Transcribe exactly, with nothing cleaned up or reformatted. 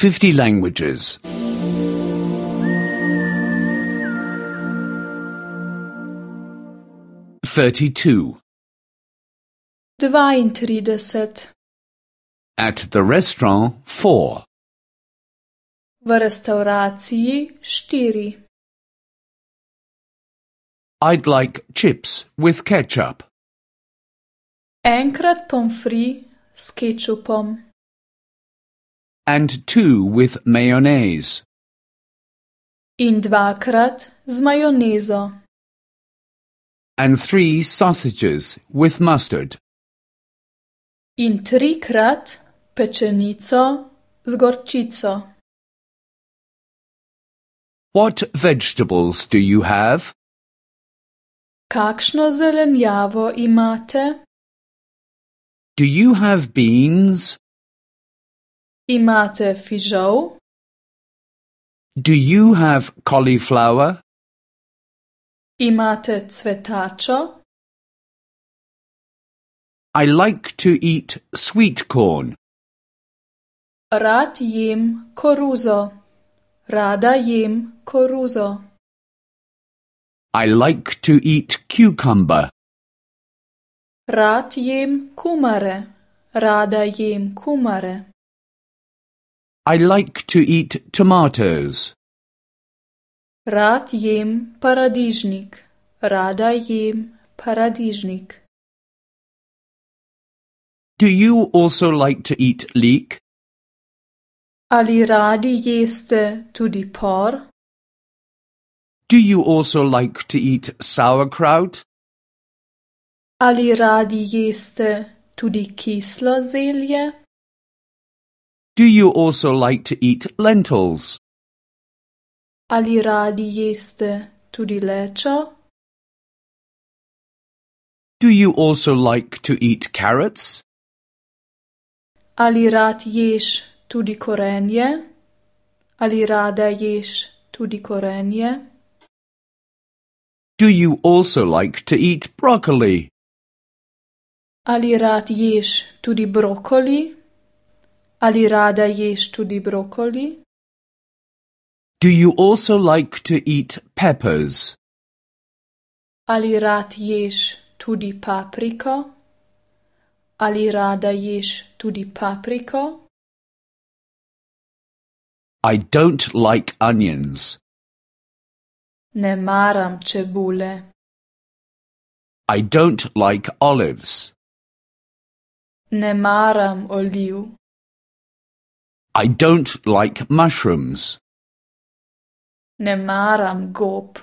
fifty languages. thirty-two. dvaintrideset. At the restaurant, four. V restavraciji štiri. I'd like chips with ketchup. Enkrat pomfri s kečupom. And two with mayonnaise. In dvakrat z majonezo. And three sausages with mustard. In trikrat pečenico z gorčico. What vegetables do you have? Kakšno zelenjavo imate? Do you have beans? Imate fižol? Do you have cauliflower? Imate cvetačo? I like to eat sweet corn. Rad jem koruzo. Rada jem koruzo. I like to eat cucumber. Rad jem kumare. Rada jem kumare. I like to eat tomatoes. Rad jem paradižnik. Rada jem paradižnik. Do you also like to eat leek? Ali radi jeste tudi por? Do you also like to eat sauerkraut? Ali radi jeste tudi kislo zelje? Do you also like to eat lentils? Ali radi jeste tudi lečo? Do you also like to eat carrots? Ali rad ješ tudi korenje? Ali rada ješ tudi korenje? Do you also like to eat broccoli? Ali rad ješ tudi brokoli? Ali rada ješ tudi brokoli? Do you also like to eat peppers? Ali rad ješ tudi papriko? Ali rada ješ tudi papriko? I don't like onions. Ne maram čebule. I don't like olives. Ne maram oliv. I don't like mushrooms. Ne maram gob.